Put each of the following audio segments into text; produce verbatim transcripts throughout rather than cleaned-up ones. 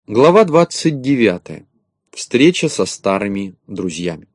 Глава двадцать девятая. Встреча со старыми друзьями.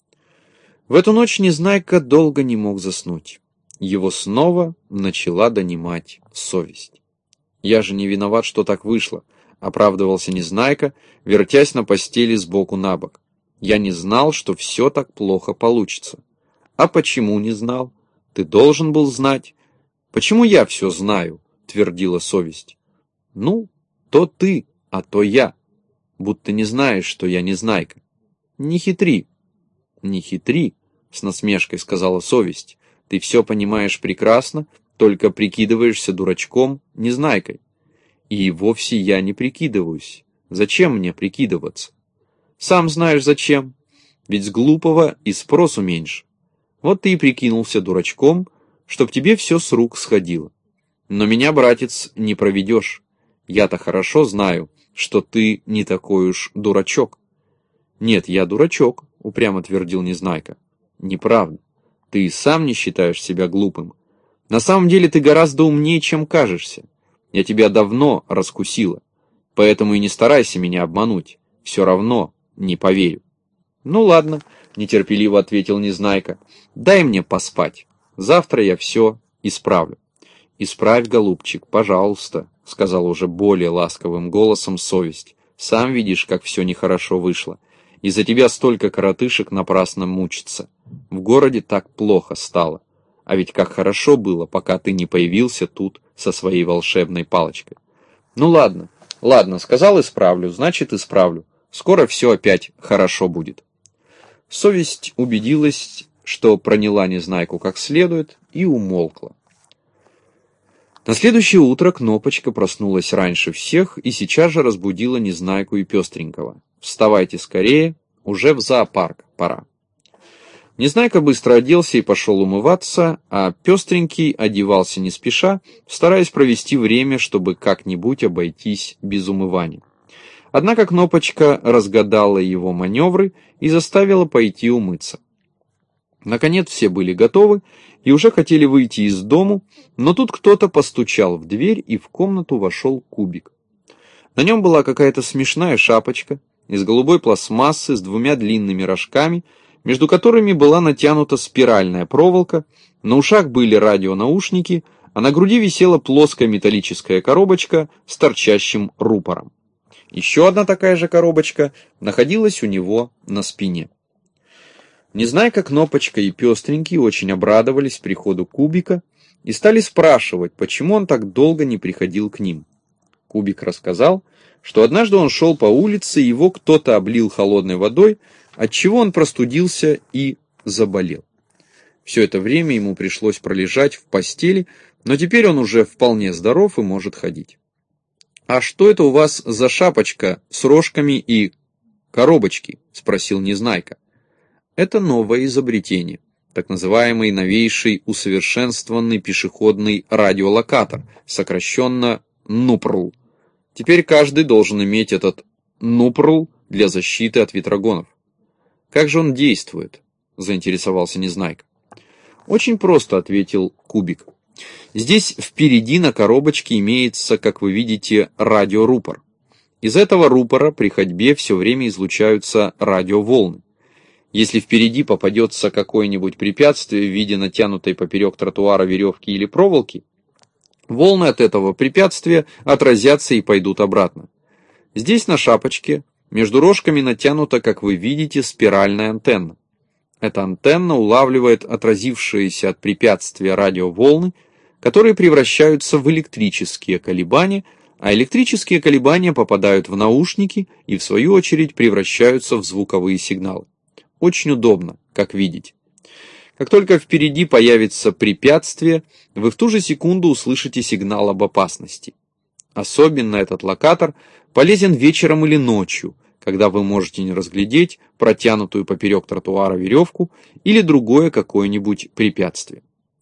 В эту ночь Незнайка долго не мог заснуть. Его снова начала донимать совесть. «Я же не виноват, что так вышло», — оправдывался Незнайка, вертясь на постели сбоку на бок. «Я не знал, что все так плохо получится». «А почему не знал? Ты должен был знать». «Почему я все знаю?» — твердила совесть. «Ну, то ты, а то я. Будто не знаешь, что я Незнайка. Не хитри». «Не хитри», — с насмешкой сказала совесть. «Ты все понимаешь прекрасно, только прикидываешься дурачком, Незнайкой». «И вовсе я не прикидываюсь. Зачем мне прикидываться?» «Сам знаешь зачем. Ведь с глупого и спросу меньше. Вот ты и прикинулся дурачком, чтоб тебе все с рук сходило. Но меня, братец, не проведешь. Я-то хорошо знаю, что ты не такой уж дурачок». «Нет, я дурачок», — упрямо твердил Незнайка. «Неправда. Ты и сам не считаешь себя глупым. На самом деле ты гораздо умнее, чем кажешься. Я тебя давно раскусила, поэтому и не старайся меня обмануть. Все равно не поверю». «Ну ладно», — нетерпеливо ответил Незнайка. «Дай мне поспать. Завтра я все исправлю». «Исправь, голубчик, пожалуйста», — сказала уже более ласковым голосом совесть. «Сам видишь, как все нехорошо вышло. Из-за тебя столько коротышек напрасно мучится. В городе так плохо стало. А ведь как хорошо было, пока ты не появился тут со своей волшебной палочкой». «Ну ладно, ладно, сказал исправлю, значит исправлю. Скоро все опять хорошо будет». Совесть убедилась, что проняла Незнайку как следует, и умолкла. На следующее утро Кнопочка проснулась раньше всех и сейчас же разбудила Незнайку и Пестренького. «Вставайте скорее, уже в зоопарк пора». Незнайка быстро оделся и пошел умываться, а Пестренький одевался не спеша, стараясь провести время, чтобы как-нибудь обойтись без умывания. Однако Кнопочка разгадала его маневры и заставила пойти умыться. Наконец все были готовы и уже хотели выйти из дому, но тут кто-то постучал в дверь, и в комнату вошел Кубик. На нем была какая-то смешная шапочка из голубой пластмассы с двумя длинными рожками, между которыми была натянута спиральная проволока, на ушах были радионаушники, а на груди висела плоская металлическая коробочка с торчащим рупором. Еще одна такая же коробочка находилась у него на спине. Незнайка, Кнопочка и Пестренький очень обрадовались приходу Кубика и стали спрашивать, почему он так долго не приходил к ним. Кубик рассказал, что однажды он шел по улице, и его кто-то облил холодной водой, отчего он простудился и заболел. Все это время ему пришлось пролежать в постели, но теперь он уже вполне здоров и может ходить. «А что это у вас за шапочка с рожками и коробочки?» — спросил Незнайка. «Это новое изобретение, так называемый новейший усовершенствованный пешеходный радиолокатор, сокращенно НУПРЛ. Теперь каждый должен иметь этот НУПРЛ для защиты от ветрогонов». «Как же он действует?» — заинтересовался Незнайка. «Очень просто», — ответил Кубик. «Здесь впереди на коробочке имеется, как вы видите, радиорупор. Из этого рупора при ходьбе все время излучаются радиоволны. Если впереди попадется какое-нибудь препятствие в виде натянутой поперек тротуара веревки или проволоки, волны от этого препятствия отразятся и пойдут обратно. Здесь на шапочке между рожками натянута, как вы видите, спиральная антенна. Эта антенна улавливает отразившиеся от препятствия радиоволны, которые превращаются в электрические колебания, а электрические колебания попадают в наушники и в свою очередь превращаются в звуковые сигналы. Очень удобно, как видите. Как только впереди появится препятствие, вы в ту же секунду услышите сигнал об опасности. Особенно этот локатор полезен вечером или ночью, когда вы можете не разглядеть протянутую поперек тротуара веревку или другое какое-нибудь препятствие.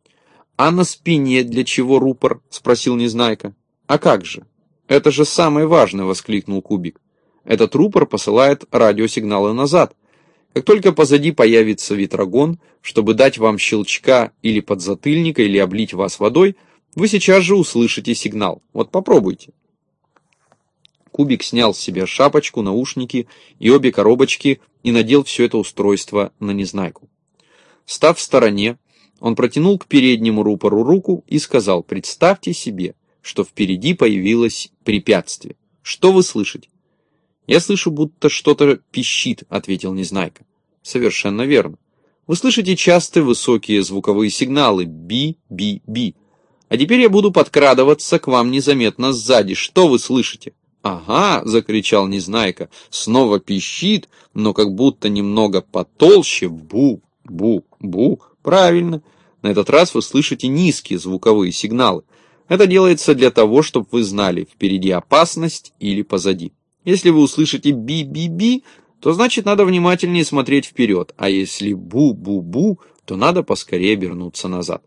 «А на спине для чего рупор?» — спросил Незнайка. «А как же? Это же самое важное!» — воскликнул Кубик. «Этот рупор посылает радиосигналы назад. Как только позади появится ветрогон, чтобы дать вам щелчка или подзатыльника, или облить вас водой, вы сейчас же услышите сигнал. Вот попробуйте». Кубик снял с себя шапочку, наушники и обе коробочки и надел все это устройство на Незнайку. Став в стороне, он протянул к переднему рупору руку и сказал: «Представьте себе, что впереди появилось препятствие. Что вы слышите?» «Я слышу, будто что-то пищит», — ответил Незнайка. «Совершенно верно. Вы слышите частые высокие звуковые сигналы «би-би-би». А теперь я буду подкрадываться к вам незаметно сзади. Что вы слышите?» «Ага», — закричал Незнайка, — «снова пищит, но как будто немного потолще. Бу-бу-бу. Правильно. На этот раз вы слышите низкие звуковые сигналы. Это делается для того, чтобы вы знали, впереди опасность или позади. Если вы услышите би-би-би, то значит надо внимательнее смотреть вперед, а если бу-бу-бу, то надо поскорее обернуться назад».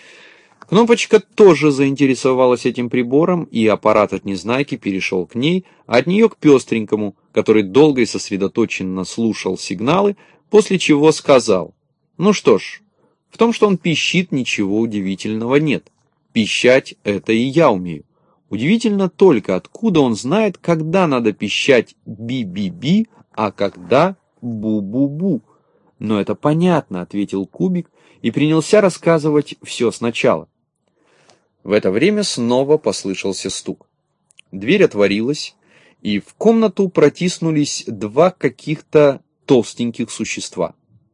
Кнопочка тоже заинтересовалась этим прибором, и аппарат от Незнайки перешел к ней, а от нее к пестренькому, который долго и сосредоточенно слушал сигналы, после чего сказал: «Ну что ж, в том, что он пищит, ничего удивительного нет. Пищать — это и я умею. Удивительно только, откуда он знает, когда надо пищать би-би-би, а когда бу-бу-бу». «Но это понятно», — ответил Кубик и принялся рассказывать все сначала. В это время снова послышался стук. Дверь отворилась, и в комнату протиснулись два каких-то толстеньких существа.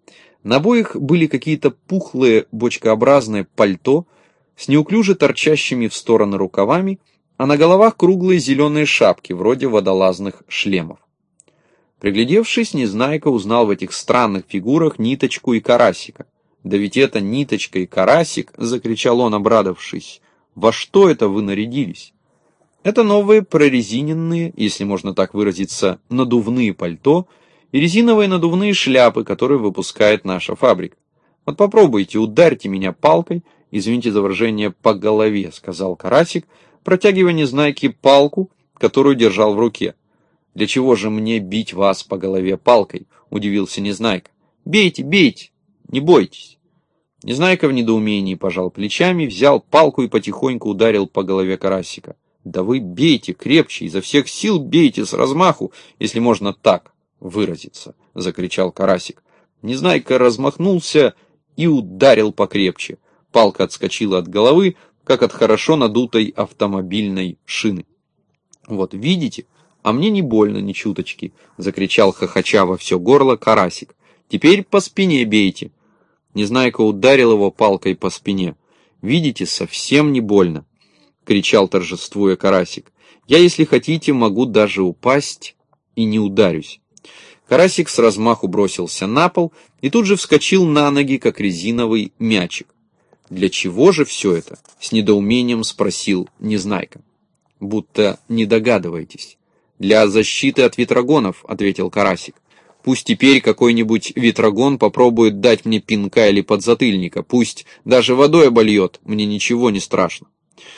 На обоих были какие-то пухлые бочкообразные пальто с неуклюже торчащими в стороны рукавами, а на головах круглые зеленые шапки, вроде водолазных шлемов. Приглядевшись, Незнайка узнал в этих странных фигурах Ниточку и Карасика. «Да ведь это Ниточка и Карасик!» — закричал он, обрадовавшись. «Во что это вы нарядились?» Это новые прорезиненные, если можно так выразиться, надувные пальто и резиновые надувные шляпы, которые выпускает наша фабрика. «Вот попробуйте, ударьте меня палкой, извините за выражение, по голове», — сказал Карасик, протягивая Незнайке палку, которую держал в руке. «Для чего же мне бить вас по голове палкой?» — удивился Незнайка. «Бейте, бейте, не бойтесь». Незнайка в недоумении пожал плечами, взял палку и потихоньку ударил по голове Карасика. «Да вы бейте крепче, изо всех сил бейте с размаху, если можно так выразиться», — закричал Карасик. Незнайка размахнулся и ударил покрепче. Палка отскочила от головы, как от хорошо надутой автомобильной шины. «Вот видите, а мне не больно ни чуточки», — закричал хохоча во все горло Карасик. «Теперь по спине бейте». Незнайка ударил его палкой по спине. «Видите, совсем не больно», — кричал торжествуя Карасик. «Я, если хотите, могу даже упасть и не ударюсь». Карасик с размаху бросился на пол и тут же вскочил на ноги, как резиновый мячик. «Для чего же все это?» — с недоумением спросил Незнайка. «Будто не догадываетесь». «Для защиты от ветрогонов», — ответил Карасик. «Пусть теперь какой-нибудь ветрогон попробует дать мне пинка или подзатыльника, пусть даже водой обольет, мне ничего не страшно».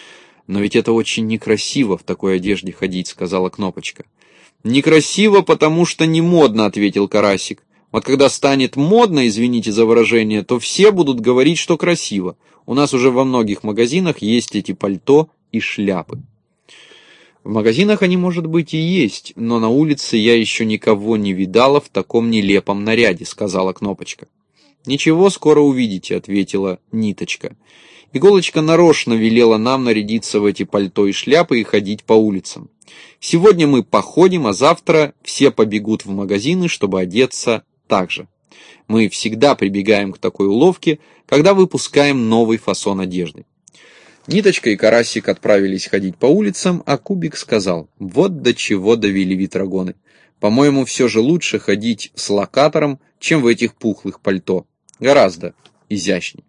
«Но ведь это очень некрасиво в такой одежде ходить», — сказала Кнопочка. «Некрасиво, потому что не модно», — ответил Карасик. «Вот когда станет модно, извините за выражение, то все будут говорить, что красиво. У нас уже во многих магазинах есть эти пальто и шляпы». «В магазинах они, может быть, и есть, но на улице я еще никого не видала в таком нелепом наряде», — сказала Кнопочка. «Ничего, скоро увидите», — ответила Ниточка. «Иголочка нарочно велела нам нарядиться в эти пальто и шляпы и ходить по улицам. Сегодня мы походим, а завтра все побегут в магазины, чтобы одеться так же. Мы всегда прибегаем к такой уловке, когда выпускаем новый фасон одежды». Ниточка и Карасик отправились ходить по улицам, а Кубик сказал: «Вот до чего довели ветрогоны. По-моему, все же лучше ходить с локатором, чем в этих пухлых пальто. Гораздо изящней».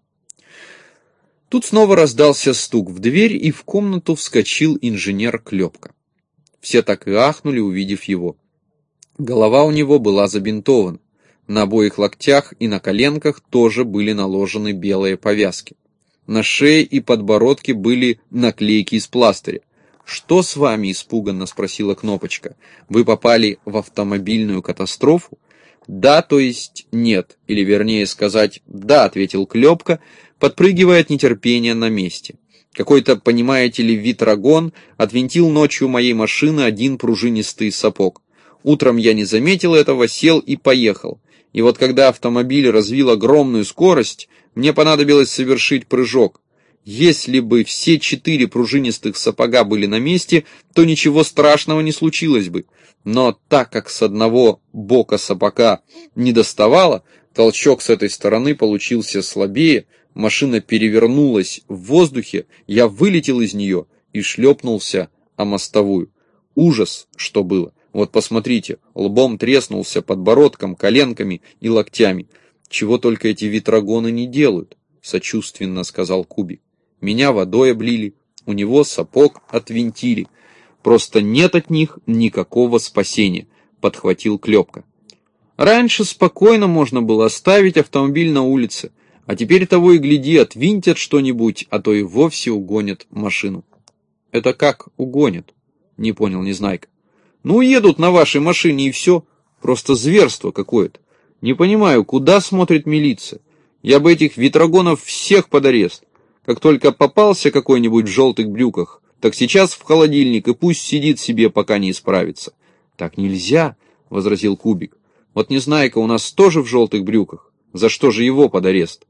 Тут снова раздался стук в дверь, и в комнату вскочил инженер Клепка. Все так и ахнули, увидев его. Голова у него была забинтована. На обоих локтях и на коленках тоже были наложены белые повязки. На шее и подбородке были наклейки из пластыря. «Что с вами?» – испуганно спросила Кнопочка. «Вы попали в автомобильную катастрофу?» «Да, то есть нет, или вернее сказать, да», – ответил Клепка, подпрыгивая от нетерпения на месте. Какой-то, понимаете ли, витрагон отвинтил ночью моей машины один пружинистый сапог. Утром я не заметил этого, сел и поехал. И вот когда автомобиль развил огромную скорость, мне понадобилось совершить прыжок. Если бы все четыре пружинистых сапога были на месте, то ничего страшного не случилось бы. Но так как с одного бока сапога не доставало, толчок с этой стороны получился слабее, машина перевернулась в воздухе, я вылетел из нее и шлепнулся о мостовую. Ужас, что было. Вот посмотрите, лбом треснулся, подбородком, коленками и локтями. Чего только эти витрагоны не делают, сочувственно сказал Кубик. Меня водой облили, у него сапог отвинтили. Просто нет от них никакого спасения, подхватил Клёпка. Раньше спокойно можно было оставить автомобиль на улице, а теперь того и гляди, отвинтят что-нибудь, а то и вовсе угонят машину. Это как угонят? Не понял Незнайка. Ну, едут на вашей машине и все. Просто зверство какое-то. Не понимаю, куда смотрит милиция. Я бы этих витрагонов всех под арест. Как только попался какой-нибудь в желтых брюках, так сейчас в холодильник и пусть сидит себе, пока не исправится. Так нельзя, возразил Кубик. Вот Незнайка у нас тоже в желтых брюках. За что же его под арест?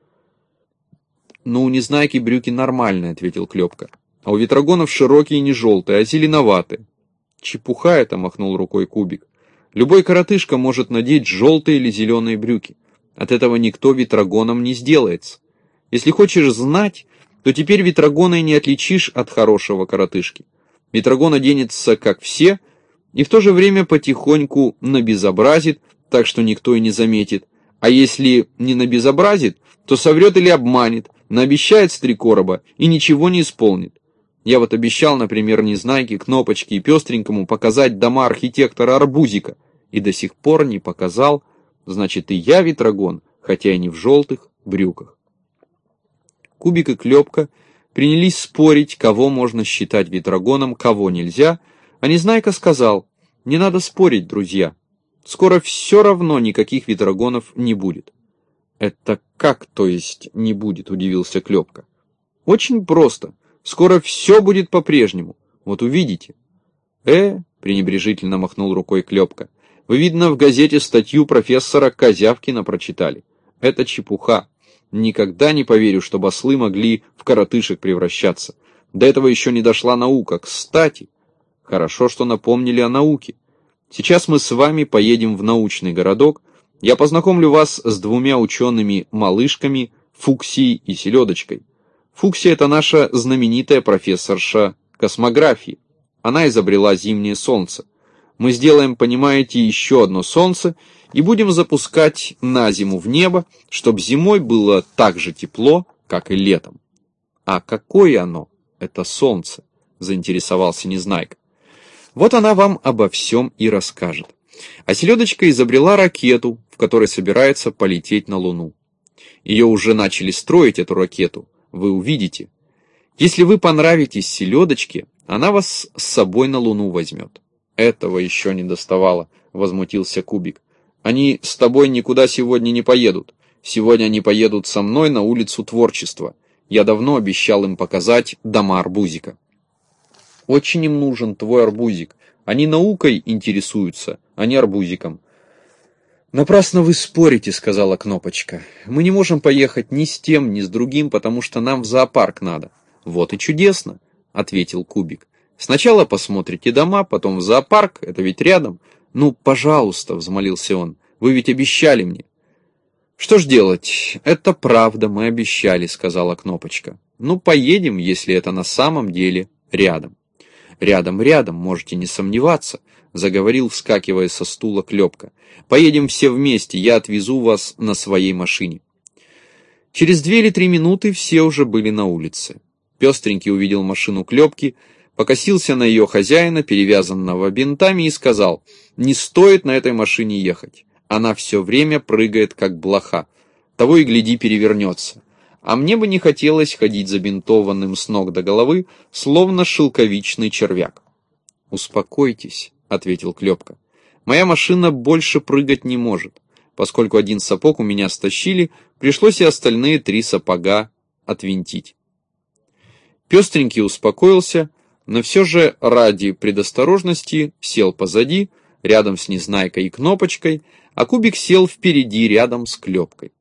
Ну, у Незнайки брюки нормальные, ответил Клёпка. А у витрагонов широкие не желтые, а зеленоватые. Чепуха это, махнул рукой Кубик. Любой коротышка может надеть желтые или зеленые брюки. От этого никто витрагоном не сделается. Если хочешь знать, то теперь витрагона и не отличишь от хорошего коротышки. Витрагон оденется, как все, и в то же время потихоньку набезобразит, так что никто и не заметит. А если не набезобразит, то соврет или обманет, наобещает с три короба и ничего не исполнит. Я вот обещал, например, Незнайке, Кнопочке и Пестренькому показать дома архитектора Арбузика, и до сих пор не показал, значит и я витрагон, хотя и не в желтых брюках. Кубик и Клёпка принялись спорить, кого можно считать витрагоном, кого нельзя, а Незнайка сказал, не надо спорить, друзья, скоро все равно никаких витрагонов не будет. Это как, то есть, не будет, удивился Клёпка. Очень просто. Скоро все будет по-прежнему. Вот увидите. Э, пренебрежительно махнул рукой Клёпка. Вы, видно, в газете статью профессора Козявкина прочитали. Это чепуха. Никогда не поверю, чтобы ослы могли в коротышек превращаться. До этого еще не дошла наука. Кстати, хорошо, что напомнили о науке. Сейчас мы с вами поедем в научный городок. Я познакомлю вас с двумя учеными-малышками, Фуксией и Селедочкой. Фуксия — это наша знаменитая профессорша космографии. Она изобрела зимнее солнце. Мы сделаем, понимаете, еще одно солнце и будем запускать на зиму в небо, чтобы зимой было так же тепло, как и летом. А какое оно, это солнце, заинтересовался Незнайка. Вот она вам обо всем и расскажет. А Селедочка изобрела ракету, в которой собирается полететь на Луну. Ее уже начали строить, эту ракету. Вы увидите. Если вы понравитесь Селедочке, она вас с собой на Луну возьмет. Этого еще не доставало, возмутился Кубик. Они с тобой никуда сегодня не поедут. Сегодня они поедут со мной на улицу Творчества. Я давно обещал им показать дома Арбузика. Очень им нужен твой арбузик. Они наукой интересуются, а не арбузиком. «Напрасно вы спорите», — сказала Кнопочка. «Мы не можем поехать ни с тем, ни с другим, потому что нам в зоопарк надо». «Вот и чудесно», — ответил Кубик. «Сначала посмотрите дома, потом в зоопарк, это ведь рядом». «Ну, пожалуйста», — взмолился он, — «вы ведь обещали мне». «Что ж делать? Это правда, мы обещали», — сказала Кнопочка. «Ну, поедем, если это на самом деле рядом». «Рядом, рядом, можете не сомневаться», — заговорил, вскакивая со стула Клёпка. «Поедем все вместе, я отвезу вас на своей машине». Через две или три минуты все уже были на улице. Пестренький увидел машину Клёпки, покосился на ее хозяина, перевязанного бинтами, и сказал, «Не стоит на этой машине ехать. Она все время прыгает, как блоха. Того и гляди, перевернется. А мне бы не хотелось ходить забинтованным с ног до головы, словно шелковичный червяк». «Успокойтесь», — ответил Клёпка. «Моя машина больше прыгать не может. Поскольку один сапог у меня стащили, пришлось и остальные три сапога отвинтить». Пестренький успокоился, но все же ради предосторожности сел позади, рядом с Незнайкой и Кнопочкой, а Кубик сел впереди, рядом с Клепкой.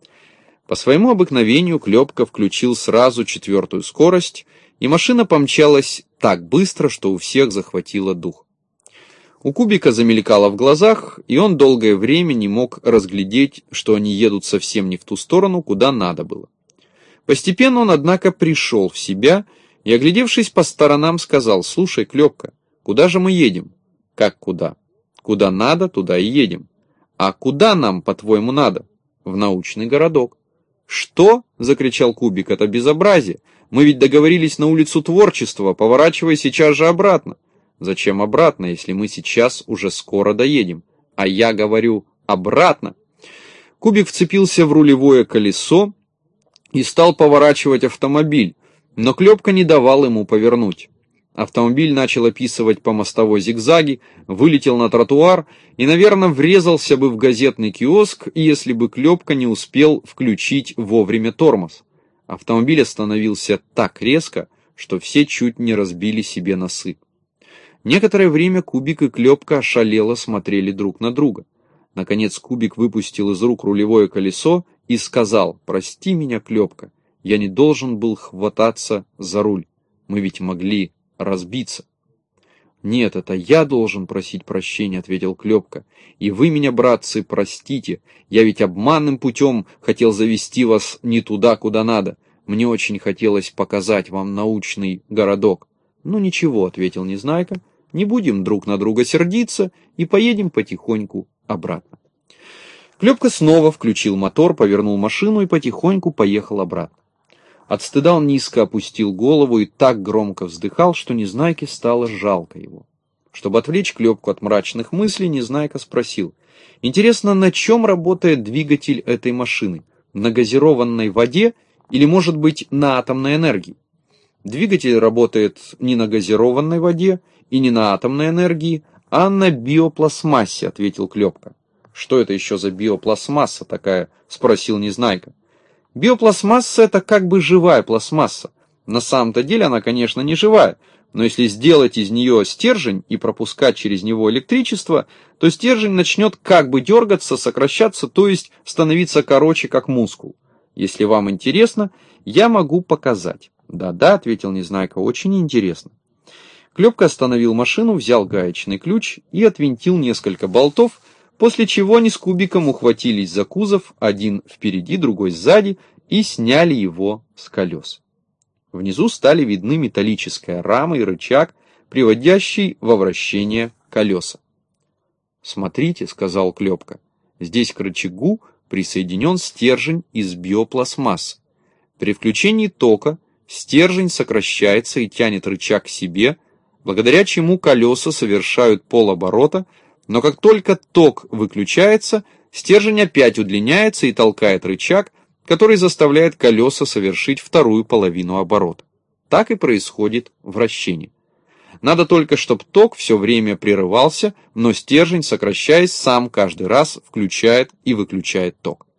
По своему обыкновению Клепка включил сразу четвертую скорость, и машина помчалась так быстро, что у всех захватило дух. У Кубика замелькало в глазах, и он долгое время не мог разглядеть, что они едут совсем не в ту сторону, куда надо было. Постепенно он, однако, пришел в себя и, оглядевшись по сторонам, сказал: «Слушай, Клепка, куда же мы едем?» «Как куда?» «Куда надо, туда и едем». «А куда нам, по-твоему, надо?» «В научный городок». «Что?» — закричал Кубик. «Это безобразие. Мы ведь договорились на улицу Творчества, поворачивай сейчас же обратно». «Зачем обратно, если мы сейчас уже скоро доедем?» «А я говорю, обратно». Кубик вцепился в рулевое колесо и стал поворачивать автомобиль, но Клепка не давал ему повернуть. Автомобиль начал описывать по мостовой зигзаги, вылетел на тротуар и, наверное, врезался бы в газетный киоск, если бы Клепка не успел включить вовремя тормоз. Автомобиль остановился так резко, что все чуть не разбили себе носы. Некоторое время Кубик и Клепка ошалело смотрели друг на друга. Наконец Кубик выпустил из рук рулевое колесо и сказал: «Прости меня, Клепка, я не должен был хвататься за руль. Мы ведь могли разбиться». «Нет, это я должен просить прощения», — ответил Клепка. «И вы меня, братцы, простите. Я ведь обманным путем хотел завести вас не туда, куда надо. Мне очень хотелось показать вам научный городок». «Ну ничего», — ответил Незнайка, — «не будем друг на друга сердиться и поедем потихоньку обратно». Клепка снова включил мотор, повернул машину и потихоньку поехал обратно. От стыда он низко опустил голову и так громко вздыхал, что Незнайке стало жалко его. Чтобы отвлечь Клепку от мрачных мыслей, Незнайка спросил: «Интересно, на чем работает двигатель этой машины? На газированной воде или, может быть, на атомной энергии?» «Двигатель работает не на газированной воде и не на атомной энергии, а на биопластмассе», — ответил Клепка. «Что это еще за биопластмасса такая?» — спросил Незнайка. «Биопластмасса — это как бы живая пластмасса. На самом-то деле она, конечно, не живая, но если сделать из нее стержень и пропускать через него электричество, то стержень начнет как бы дергаться, сокращаться, то есть становиться короче, как мускул. Если вам интересно, я могу показать». «Да-да», — ответил Незнайка, — «очень интересно». Клепка остановил машину, взял гаечный ключ и отвинтил несколько болтов, после чего они с Кубиком ухватились за кузов, один впереди, другой сзади, и сняли его с колес. Внизу стали видны металлическая рама и рычаг, приводящий во вращение колеса. «Смотрите», — сказал Клепка, — «здесь к рычагу присоединен стержень из биопластмассы. При включении тока стержень сокращается и тянет рычаг к себе, благодаря чему колеса совершают полоборота, но как только ток выключается, стержень опять удлиняется и толкает рычаг, который заставляет колеса совершить вторую половину оборота. Так и происходит вращение. Надо только, чтобы ток все время прерывался, но стержень, сокращаясь, сам каждый раз включает и выключает ток».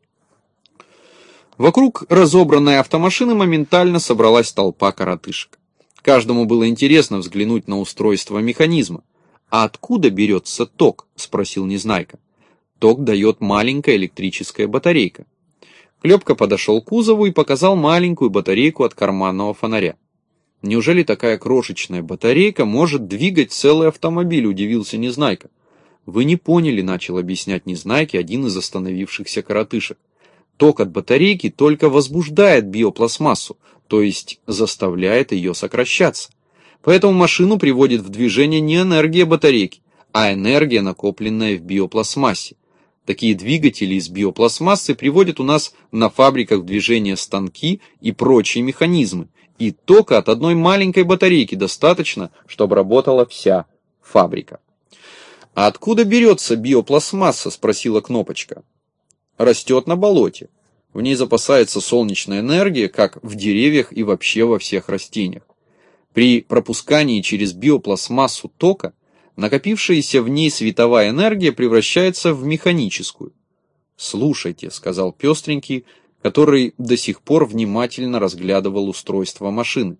Вокруг разобранной автомашины моментально собралась толпа коротышек. Каждому было интересно взглянуть на устройство механизма. «А откуда берется ток?» — спросил Незнайка. «Ток дает маленькая электрическая батарейка». Клепка подошел к кузову и показал маленькую батарейку от карманного фонаря. «Неужели такая крошечная батарейка может двигать целый автомобиль?» — удивился Незнайка. «Вы не поняли», — начал объяснять Незнайке один из остановившихся коротышек. «Ток от батарейки только возбуждает биопластмассу, то есть заставляет ее сокращаться. Поэтому машину приводит в движение не энергия батарейки, а энергия, накопленная в биопластмассе. Такие двигатели из биопластмассы приводят у нас на фабриках в движение станки и прочие механизмы, и тока от одной маленькой батарейки достаточно, чтобы работала вся фабрика». «А откуда берется биопластмасса?» — спросила Кнопочка. «Растет на болоте. В ней запасается солнечная энергия, как в деревьях и вообще во всех растениях. При пропускании через биопластмассу тока накопившаяся в ней световая энергия превращается в механическую». «Слушайте», — сказал Пестренький, который до сих пор внимательно разглядывал устройство машины,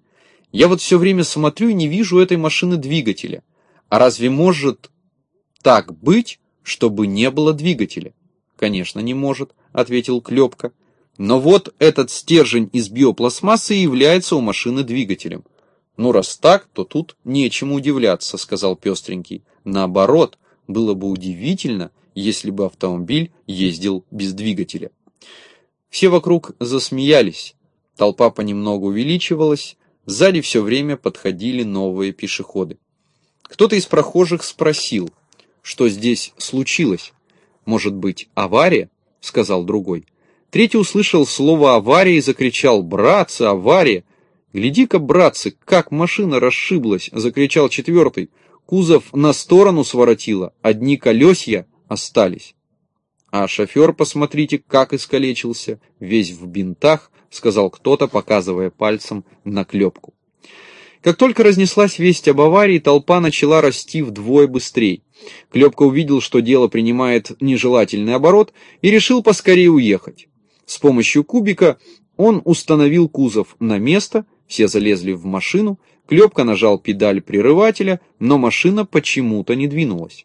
Я вот все время смотрю и не вижу этой машины двигателя. А разве может так быть, чтобы не было двигателя? Конечно, не может, ответил Клёпка. Но вот этот стержень из биопластмассы и является у машины двигателем. Ну, раз так, то тут нечему удивляться, сказал Пестренький. Наоборот, было бы удивительно, если бы автомобиль ездил без двигателя. Все вокруг засмеялись. Толпа понемногу увеличивалась. Сзади все время подходили новые пешеходы. Кто-то из прохожих спросил, что здесь случилось. «Может быть, авария?» — сказал другой. Третий услышал слово «авария» и закричал: «Братцы, авария!» «Гляди-ка, братцы, как машина расшиблась!» — закричал четвертый. «Кузов на сторону своротило, одни колесья остались». «А шофер, посмотрите, как искалечился, весь в бинтах», — сказал кто-то, показывая пальцем на Клёпку. Как только разнеслась весть об аварии, толпа начала расти вдвое быстрее. Клёпка увидел, что дело принимает нежелательный оборот, и решил поскорее уехать. С помощью кубика он установил кузов на место, все залезли в машину, Клёпка нажал педаль прерывателя, но машина почему-то не двинулась.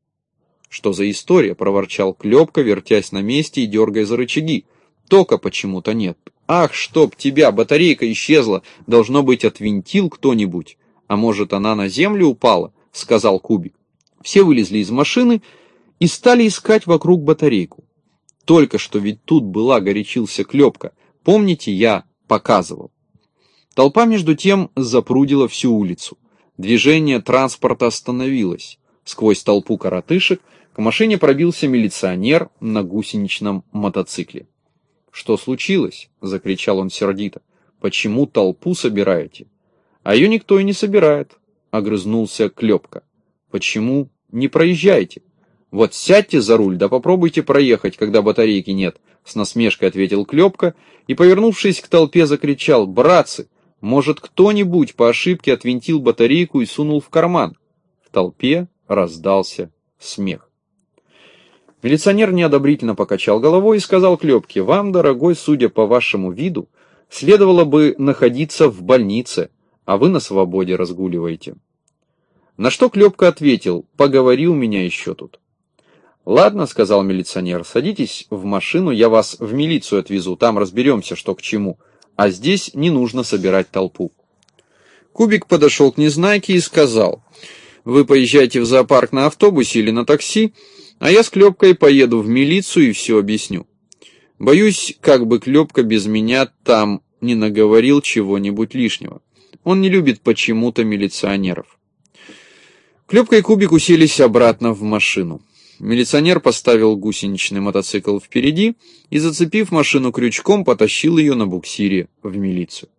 «Что за история?» — проворчал Клёпка, вертясь на месте и дергая за рычаги. «Тока почему-то нет. Ах, чтоб тебя, батарейка исчезла, должно быть, отвинтил кто-нибудь. А может, она на землю упала?» — сказал Кубик. Все вылезли из машины и стали искать вокруг батарейку. «Только что ведь тут была», — горячился Клёпка. «Помните, я показывал?» Толпа между тем запрудила всю улицу. Движение транспорта остановилось. Сквозь толпу коротышек к машине пробился милиционер на гусеничном мотоцикле. «Что случилось?» — закричал он сердито. «Почему толпу собираете?» «А ее никто и не собирает», — огрызнулся Клёпка. «Почему не проезжаете?» «Вот сядьте за руль, да попробуйте проехать, когда батарейки нет», — с насмешкой ответил Клёпка и, повернувшись к толпе, закричал: «Братцы, может, кто-нибудь по ошибке отвинтил батарейку и сунул в карман?» В толпе раздался смех. Милиционер неодобрительно покачал головой и сказал Клёпке: «Вам, дорогой, судя по вашему виду, следовало бы находиться в больнице, а вы на свободе разгуливаете». На что Клёпка ответил: «Поговори у меня еще тут». «Ладно», — сказал милиционер, — «садитесь в машину, я вас в милицию отвезу, там разберемся, что к чему, а здесь не нужно собирать толпу». Кубик подошел к Незнайке и сказал: «Вы поезжайте в зоопарк на автобусе или на такси, а я с Клёпкой поеду в милицию и все объясню. Боюсь, как бы Клёпка без меня там не наговорил чего-нибудь лишнего. Он не любит почему-то милиционеров». Клёпка и Кубик уселись обратно в машину. Милиционер поставил гусеничный мотоцикл впереди и, зацепив машину крючком, потащил ее на буксире в милицию.